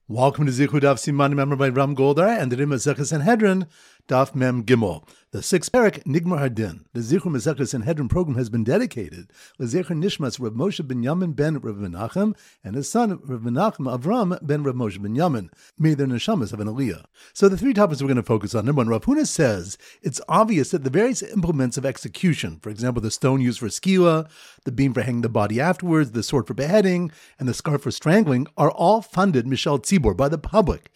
Welcome to Zichud Daf Siman, member by Ram Goldar, and the Rim Masechah Sanhedrin, Daf Mem Gimel. The sixth parak, Nigmar Hadin. The Zichud Masechah Sanhedrin program has been dedicated to Zecher Nishmas Rav Moshe ben Yamin ben Rav Menachem and his son Rav Menachem Avram ben Rav Moshe ben Yamin. May their neshamas have an aliyah. So the three topics we're going to focus on. Number one, Rav Huna says it's obvious that the various implements of execution, for example, the stone used for skila, the beam for hanging the body afterwards, the sword for beheading, and the scarf for strangling, are all funded Mishal Tzibor by the public.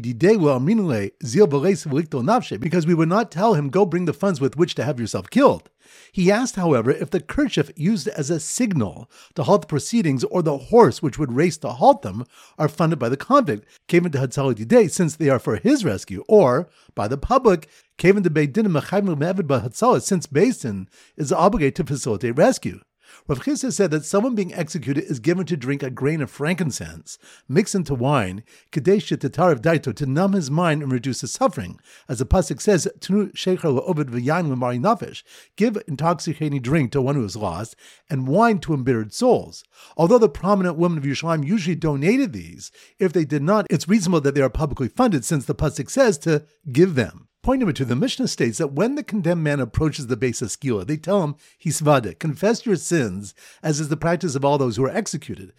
Because we would not tell him, go bring the funds with which to have yourself killed. He asked, however, if the kerchief used as a signal to halt the proceedings or the horse which would race to halt them are funded by the convict, Kaven to Hatzal Yidei, since they are for his rescue, or by the public, Kaven to Beit Din Mechayim Me'evid B'Hatzal, since Beis Din is obligated to facilitate rescue. Rav Chisda said that someone being executed is given to drink a grain of frankincense, mixed into wine, kadesh tetarav daito, to numb his mind and reduce his suffering. As the pasuk says, Tnu shecher le'oved v'yayin l'mari nafesh, give intoxicating drink to one who is lost, and wine to embittered souls. Although the prominent women of Yerushalayim usually donated these, if they did not, it's reasonable that they are publicly funded, since the pasuk says to give them. Point number two, the Mishnah states that when the condemned man approaches the base of skila, they tell him, Hisvada, confess your sins, as is the practice of all those who are executed.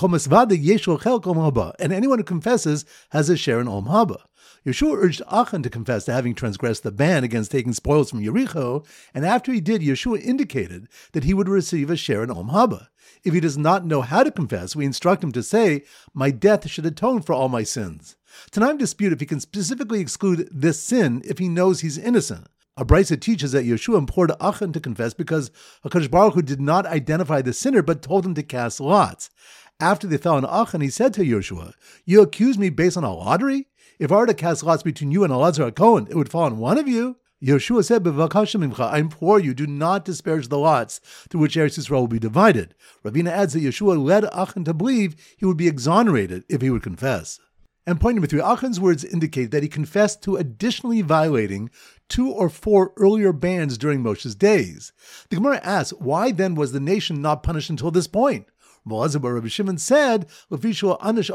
And anyone who confesses has a share in Om Haba. Yeshua urged Achan to confess to having transgressed the ban against taking spoils from Yericho, and after he did, Yeshua indicated that he would receive a share in Om Haba. If he does not know how to confess, we instruct him to say, my death should atone for all my sins. Tanaim dispute if he can specifically exclude this sin if he knows he's innocent. A brisa teaches that Yeshua implored Achan to confess because HaKadosh Baruch Hu did not identify the sinner but told him to cast lots. After they fell on Achan, he said to Yeshua, you accuse me based on a lottery? If I were to cast lots between you and Elazar HaKohen, it would fall on one of you. Yeshua said, I implore you, do not disparage the lots through which Eretz Yisrael will be divided. Ravina adds that Yeshua led Achan to believe he would be exonerated if he would confess. And point number three, Achan's words indicate that he confessed to additionally violating 2 or 4 earlier bans during Moshe's days. The Gemara asks, why then was the nation not punished until this point? Rabbi Shimon said, because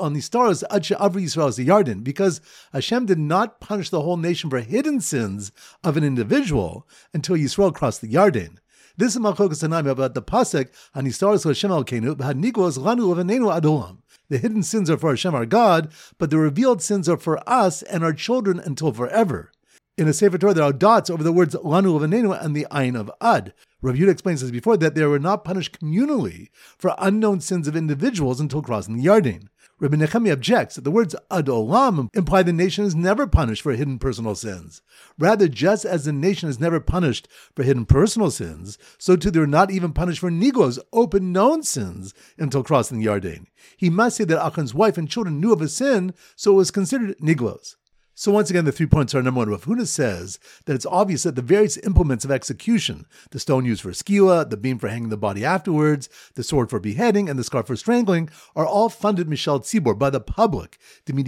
Hashem did not punish the whole nation for hidden sins of an individual until Yisrael crossed the Yarden. This is Malchokas Tanaim about the pasuk Hanistaros Hashem Alkeinu B'Hanigos Lanu Levanenu Adolam. The hidden sins are for Hashem our God, but the revealed sins are for us and our children until forever. In the Sefer Torah, there are dots over the words Lanu Levanenu and the Ayin of Ad. Rav Yehuda explains this before, that they were not punished communally for unknown sins of individuals until crossing the Yarden. Rabbi Nechemi objects that the words Ad Olam imply the nation is never punished for hidden personal sins. Rather, just as the nation is never punished for hidden personal sins, so too they are not even punished for Niglos, open known sins, until crossing the Yarden. He must say that Achan's wife and children knew of a sin, so it was considered Niglos. So once again, the 3 points are: number one, Rav Huna says that it's obvious that the various implements of execution, the stone used for skila, the beam for hanging the body afterwards, the sword for beheading, and the scarf for strangling, are all funded Mishal Tzibor by the public.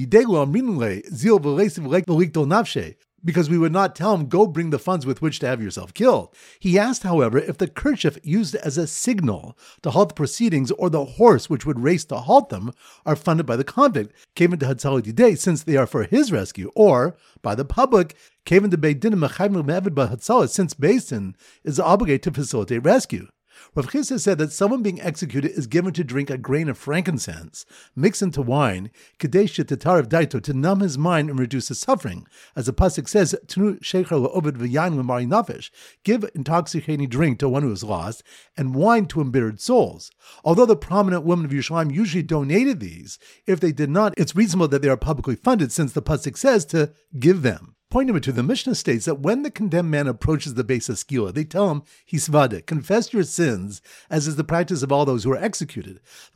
Because we would not tell him, go bring the funds with which to have yourself killed. He asked, however, if the kerchief used as a signal to halt the proceedings or the horse which would race to halt them are funded by the convict, Kaven to Hatzal Yidei, since they are for his rescue, or by the public, Kaven to Beit Din Mechayim Me'evid B'Hatzal, since Beis Din is obligated to facilitate rescue. Rav Chisda said that someone being executed is given to drink a grain of frankincense, mixed into wine, kadesh tetarav daito, to numb his mind and reduce his suffering. As the pasuk says, Tnu shecher le'oved v'yayin l'mari nafesh, give intoxicating drink to one who is lost, and wine to embittered souls. Although the prominent women of Yerushalayim usually donated these, if they did not, it's reasonable that they are publicly funded, since the pasuk says to give them. Point number two, the Mishnah states that when the condemned man approaches the base of skila, they tell him, Hisvada, confess your sins, as is the practice of all those who are executed.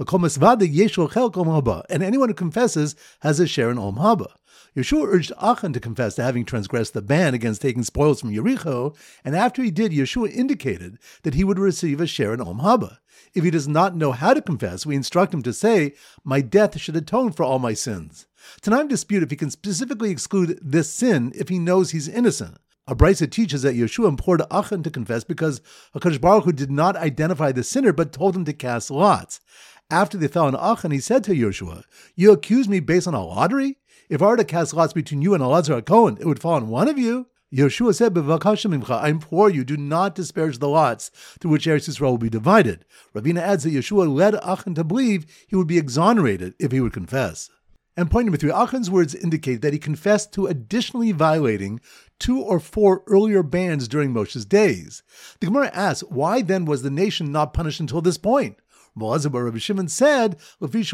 And anyone who confesses has a share in Om Haba. Yeshua urged Achan to confess to having transgressed the ban against taking spoils from Yericho, and after he did, Yeshua indicated that he would receive a share in Om Haba. If he does not know how to confess, we instruct him to say, my death should atone for all my sins. Tanaim dispute if he can specifically exclude this sin if he knows he's innocent. A brisa teaches that Yeshua implored Achan to confess because HaKadosh Baruch Hu did not identify the sinner but told him to cast lots. After they fell on Achan, he said to Yeshua, "You accuse me based on a lottery? If I were to cast lots between you and Elazar HaKohen, it would fall on one of you." Yeshua said, "B'vakasha mimcha, I implore you, do not disparage the lots through which Eretz Yisrael will be divided." Ravina adds that Yeshua led Achan to believe he would be exonerated if he would confess. And point number 3, Achan's words indicate that he confessed to additionally violating 2 or 4 earlier bans during Moshe's days. The Gemara asks, why then was the nation not punished until this point? Rabbi Shimon said, because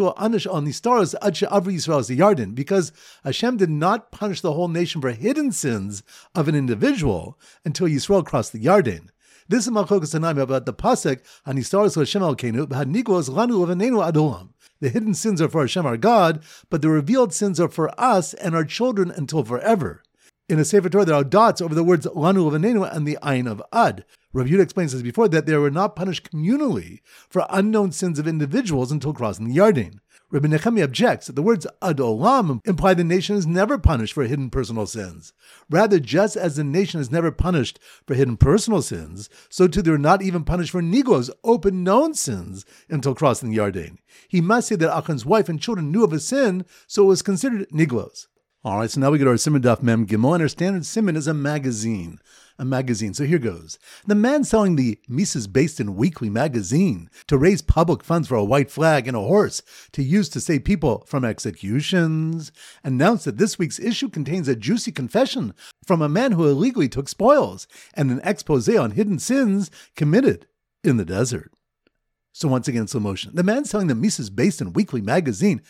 Hashem did not punish the whole nation for hidden sins of an individual until Yisrael crossed the Yarden. This is Malchokas Tanaim about the pasuk Hanistaros Hashem Elokeinu b'Haniglos Lanu Levaneinu Ad Olam. The hidden sins are for Hashem our God, but the revealed sins are for us and our children until forever. In the Sefer Torah, there are dots over the words Lanu Levaneinu and the Ayin of Ad. Rav Yehuda explains this before that they were not punished communally for unknown sins of individuals until crossing the Yarden. Rabbi Nechemi objects that the words Ad Olam imply the nation is never punished for hidden personal sins. Rather, just as the nation is never punished for hidden personal sins, so too they are not even punished for Niglos, open known sins, until crossing the Yarden. He must say that Achan's wife and children knew of a sin, so it was considered Niglos. Alright, so now we get our Siman Daf Mem Gimel, and our standard Siman is a magazine. So here goes. The man selling the Mises Based-In Weekly magazine to raise public funds for a white flag and a horse to use to save people from executions announced that this week's issue contains a juicy confession from a man who illegally took spoils and an expose on hidden sins committed in the desert. So once again, slow motion. The man selling the Mises Based-In Weekly magazine,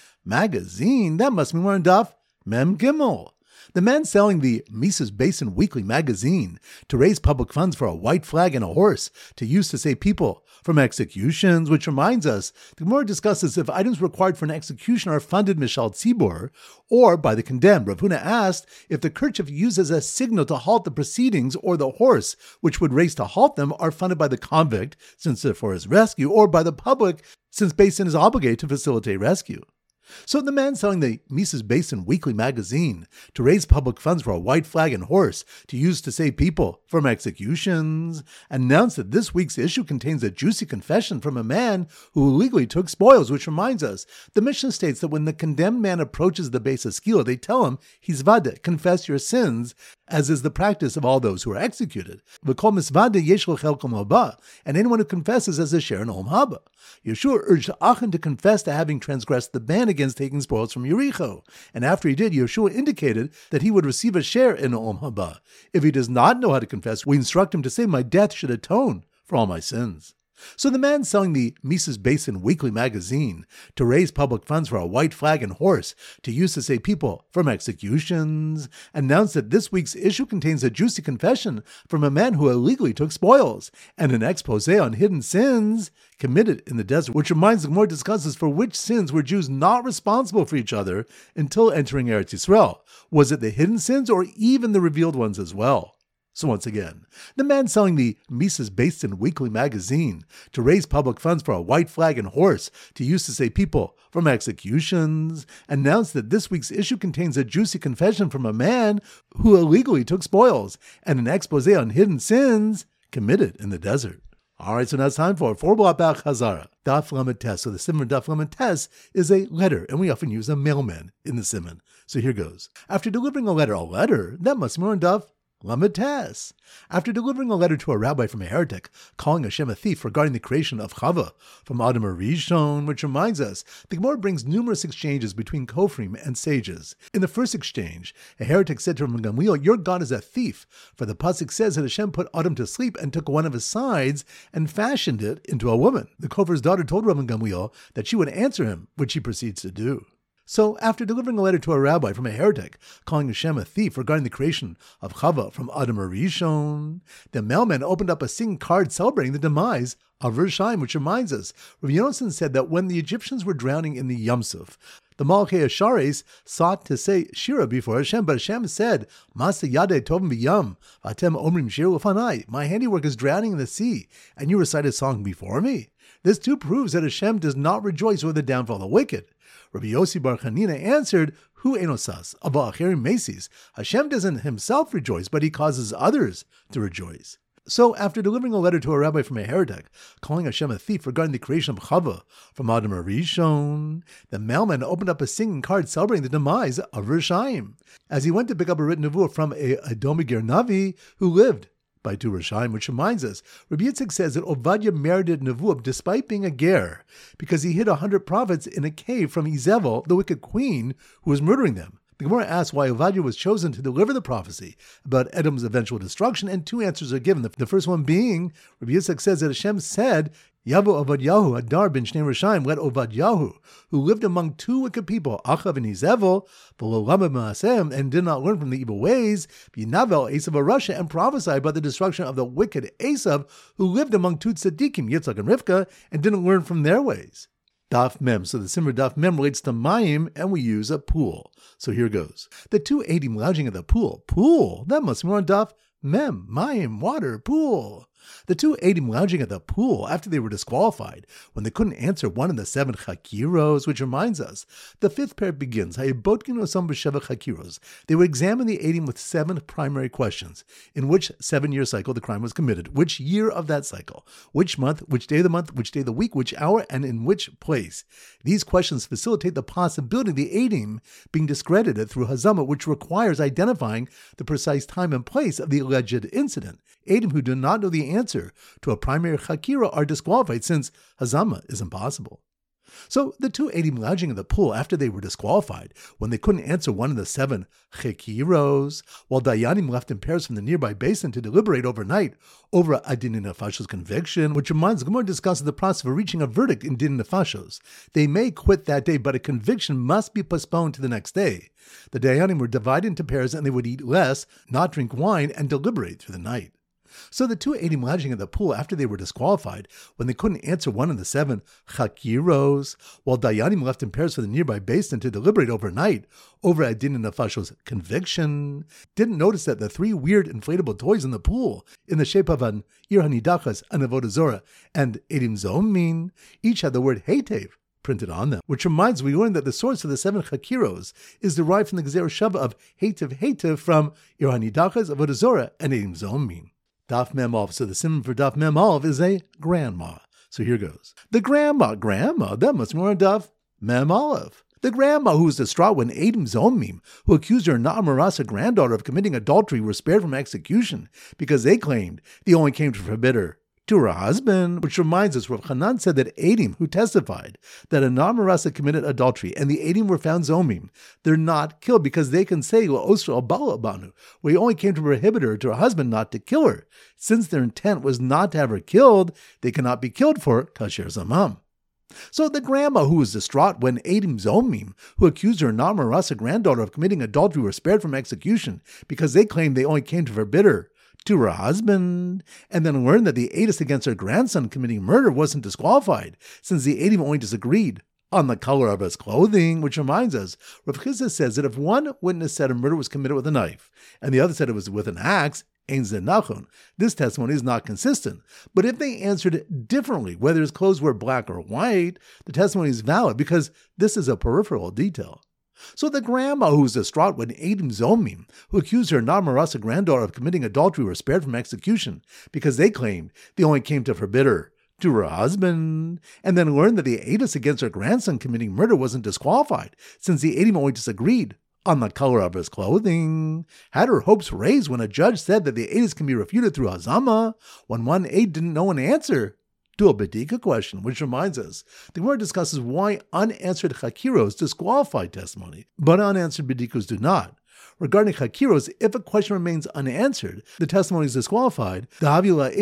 that must be more in Daf Mem Gimel. The man selling the Mises Based-In Weekly magazine to raise public funds for a white flag and a horse to use to save people from executions, which reminds us, the Gemara discusses if items required for an execution are funded Mishal Tzibor or by the condemned. Rav Huna asked if the kerchief used as a signal to halt the proceedings or the horse, which would race to halt them, are funded by the convict, since they're for his rescue, or by the public, since Based-In is obligated to facilitate rescue. So the man selling the Mises Based-In Weekly magazine to raise public funds for a white flag and horse to use to save people from executions announced that this week's issue contains a juicy confession from a man who illegally took spoils, which reminds us, the Mishnah states that when the condemned man approaches the Beis HaSkila, they tell him, Hizvada, confess your sins, as is the practice of all those who are executed. V'kol misvada yesh lo chelkom haba, and anyone who confesses has a share in Olam Haba. Yeshua urged Achan to confess to having transgressed the ban against taking spoils from Yericho, and after he did, Yeshua indicated that he would receive a share in Olam Haba. If he does not know how to confess, we instruct him to say, my death should atone for all my sins. So the man selling the Mises Based-In Weekly magazine to raise public funds for a white flag and horse to use to save people from executions announced that this week's issue contains a juicy confession from a man who illegally took spoils and an expose on hidden sins committed in the desert, which reminds the Gemara discusses for which sins were Jews not responsible for each other until entering Eretz Yisrael. Was it the hidden sins or even the revealed ones as well? So once again, the man selling the Mises Based-In Weekly magazine to raise public funds for a white flag and horse to use to save people from executions announced that this week's issue contains a juicy confession from a man who illegally took spoils and an expose on hidden sins committed in the desert. Alright, so now it's time for Block Back Chazara, Daf Lamed Tes. So the Siman Daf Lamed Tes is a letter, and we often use a mailman in the Siman. So here goes. After delivering a letter, that must be more in Daf Lamed Tes. After delivering a letter to a rabbi from a heretic, calling Hashem a thief regarding the creation of Chava from Adam Rishon, which reminds us, the Gemara brings numerous exchanges between Kofrim and sages. In the first exchange, a heretic said to Rabban Gamliel, your God is a thief, for the pasuk says that Hashem put Adam to sleep and took one of his sides and fashioned it into a woman. The Kofir's daughter told Rabban Gamliel that she would answer him, which he proceeds to do. So, after delivering a letter to a rabbi from a heretic, calling Hashem a thief regarding the creation of Chava from Adam Rishon, the mailman opened up a singing card celebrating the demise of Rishayim, which reminds us, Rav Yonasan said that when the Egyptians were drowning in the Yam Suf, the Malchei Ashares sought to say Shira before Hashem, but Hashem said, Masa Yadei Tovim B'Yam, Atem Omrim Shir L'Fanai, my handiwork is drowning in the sea, and you recite a song before me? This too proves that Hashem does not rejoice over the downfall of the wicked. Rabbi Yossi Bar Chanina answered, Hu enosas, ava acherim mesis. Hashem doesn't himself rejoice, but he causes others to rejoice. So, after delivering a letter to a rabbi from a heretic, calling Hashem a thief regarding the creation of Chava from Adam Rishon, the mailman opened up a singing card celebrating the demise of Rishayim, as he went to pick up a written nevuah from a Adomigir Navi who lived by two Rishayim, which reminds us, Rabbi Yitzchak says that Ovadia merited nevuah despite being a ger, because he hid 100 prophets in a cave from Izebel, the wicked queen, who was murdering them. The Gemara asks why Ovadia was chosen to deliver the prophecy about Edom's eventual destruction, and two answers are given. The first one being, Rabbi Yitzchak says that Hashem said, Yavo Ovadyahu, Adar ben Shnei Rishayim, let Ovadyahu, who lived among two wicked people, Achav and Izebel, and did not learn from the evil ways, Yinavel, Esav of Russia, and prophesied about the destruction of the wicked Esav, who lived among two tzaddikim, Yitzchak and Rivka, and didn't learn from their ways. Daf Mem. So the Simmer Daf Mem relates to Mayim, and we use a pool. So here goes. The two Eidim lounging at the pool. Pool. That must be more on Daf Mem. Mayim. Water. Pool. The two Eidim lounging at the pool after they were disqualified when they couldn't answer one of the 7 chakiros, which reminds us, the 5th pair begins, Hayabotkin osam b'sheva chakiros. They would examine the Eidim with 7 primary questions. In which 7-year cycle the crime was committed, which year of that cycle, which month, which day of the month, which day of the week, which hour, and in which place. These questions facilitate the possibility of the Eidim being discredited through Hazama, which requires identifying the precise time and place of the alleged incident. Eidim who do not know the answer to a primary chakira are disqualified since Hazama is impossible. So the two Eidim lounging in the pool after they were disqualified when they couldn't answer one of the 7 chakiros, while Dayanim left in pairs from the nearby basin to deliberate overnight over Adin Nefashos conviction, which reminds Gemara discusses the process of reaching a verdict in Din Nefashos. They may quit that day, but a conviction must be postponed to the next day. The Dayanim were divided into pairs and they would eat less, not drink wine, and deliberate through the night. So the two Eidim lounging at the pool after they were disqualified when they couldn't answer one of the 7 chakiros, while Dayanim left in pairs for the nearby basin to deliberate overnight over Adin Nefashos conviction, didn't notice that the 3 weird inflatable toys in the pool, in the shape of an Ir Hanidachas, an Avodah Zorah, and Eidim Zomin, each had the word Heitev printed on them, which reminds we learned that the source of the 7 chakiros is derived from the Gezer Shava of Heitev from Ir Hanidachas, Avodah Zorah, and Eidim Zomin. Daf Mem Aleph. So the simon for Daf Mem Aleph is a grandma. So here goes. The grandma, that must be more on Daf Mem Aleph. The grandma who was distraught when Eidim Zomim, who accused her Na'amarasa granddaughter of committing adultery, were spared from execution because they claimed they only came to forbid her to her husband, which reminds us, Rav Hanan said that Eidim, who testified that a Na'amarasa committed adultery and the Eidim were found Zomim, they're not killed because they can say, La'osra al-Bala Banu, we only came to prohibit her to her husband, not to kill her. Since their intent was not to have her killed, they cannot be killed for Kasher Zamam. So the grandma who was distraught when Eidim Zomim, who accused her Na'amarasa granddaughter of committing adultery, were spared from execution because they claimed they only came to forbid her to her husband, and then learned that the edicts against her grandson committing murder wasn't disqualified, since the Eidim only disagreed on the color of his clothing, which reminds us, Rav Chizah says that if one witness said a murder was committed with a knife, and the other said it was with an axe, Ein Zeh Nachon, this testimony is not consistent. But if they answered differently, whether his clothes were black or white, the testimony is valid because this is a peripheral detail. So the grandma who was distraught when Eidim Zomim, who accused her Na'amarasa granddaughter of committing adultery, were spared from execution because they claimed they only came to forbid her to her husband, and then learned that the edicts against her grandson committing murder wasn't disqualified, since the Eidim only disagreed on the color of his clothing, had her hopes raised when a judge said that the edicts can be refuted through Hazama, when one aide didn't know an answer to a Bedika question, which reminds us, the Gemara discusses why unanswered chakiros disqualify testimony, but unanswered Bedikas do not. Regarding chakiros, if a question remains unanswered, the testimony is disqualified, because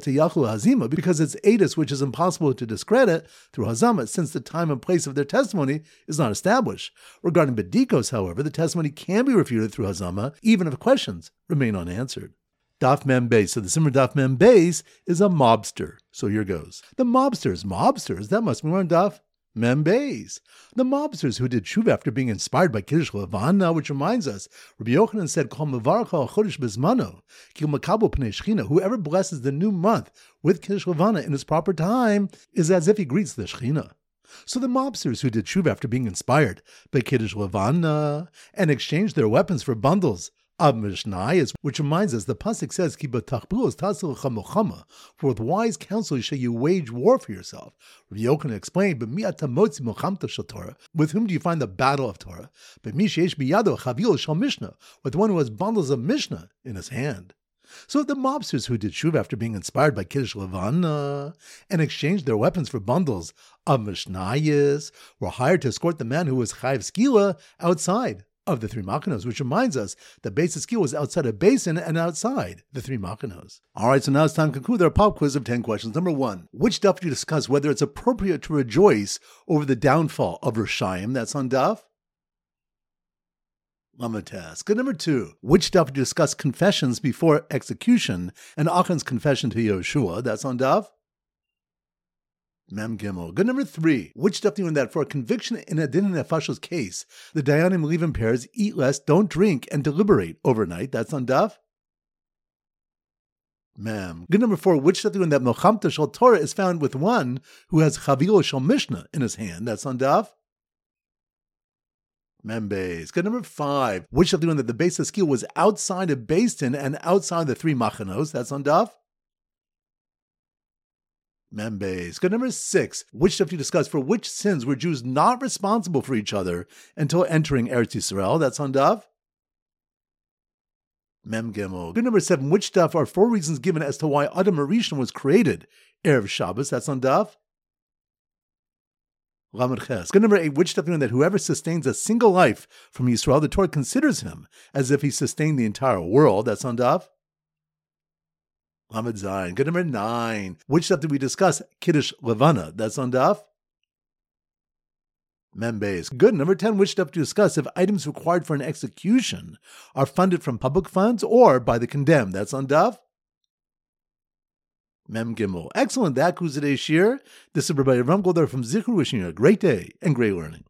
it's edus which is impossible to discredit through hazama, since the time and place of their testimony is not established. Regarding bedikos, however, the testimony can be refuted through hazama, even if questions remain unanswered. Daf Mem Beis. So the Simmer Daf Mem Beis is a mobster. So here goes. The mobsters, that must be more on Daf Mem Beis. The mobsters who did tshuva after being inspired by Kiddush Levana, which reminds us, Rabbi Yochanan said, Kol mevarach al chodesh bezmano, ki makabel pnei Shechina. Whoever blesses the new month with Kiddush Levana in its proper time is as if he greets the Shechina. So the mobsters who did tshuva after being inspired by Kiddush Levana and exchanged their weapons for bundles Of Mishnayos, which reminds us, the pasuk says, "Ki b'tachbulos tasil chamochama," for with wise counsel shall you wage war for yourself. Rav Yochanan explained, "B'mi atamotzi mochamta shel Torah." With whom do you find the battle of Torah? B'mi sheish biyado chavil shel Mishnah, with one who has bundles of Mishnah in his hand. So the mobsters who did shuv after being inspired by Kiddush Levana and exchanged their weapons for bundles of Mishnayos were hired to escort the man who was chayiv skila outside of the three machanos, which reminds us that Beis HaSkila was outside a basin and outside the three machanos. All right, so now it's time to conclude our pop quiz of 10 questions. Number 1, which daf do you discuss whether it's appropriate to rejoice over the downfall of Rishayim? That's on daf Lamates. Good. Number 2, which daf do you discuss confessions before execution and Achan's confession to Yehoshua? That's on daf Mem Gimel. Good. Number 3, which daf do you learn that for a conviction in a din nefashos case, the dayanim leave in pairs, eat less, don't drink, and deliberate overnight? That's on daf Mem. Good. Number 4, which daf do you learn that mochamta shel Torah is found with one who has chavilo shel Mishnah in his hand? That's on daf Membeis. Good. Number 5, which daf do you learn that the Beis HaSkila was outside of Beis Din and outside the three machanos? That's on daf Membeis. Good. Number 6, which daf do you discuss for which sins were Jews not responsible for each other until entering Eretz Yisrael? That's on daf Mem Gimel. Good. Number 7, which daf are 4 reasons given as to why Adam Harishon was created Erev Shabbos? That's on daf Lamed Ches. Good. Number 8, which daf do you learn that whoever sustains a single life from Yisrael, the Torah considers him as if he sustained the entire world? That's on daf Lamed Zayin. Good. Number 9, which daf did we discuss Kiddush Levana? That's on daf Membeis. Good. Number 10, which daf do you discuss if items required for an execution are funded from public funds or by the condemned? That's on daf Mem Gimel. Excellent. That concludes today's shir. This is Rabbi Ram Goldar from Zichru, wishing you a great day and great learning.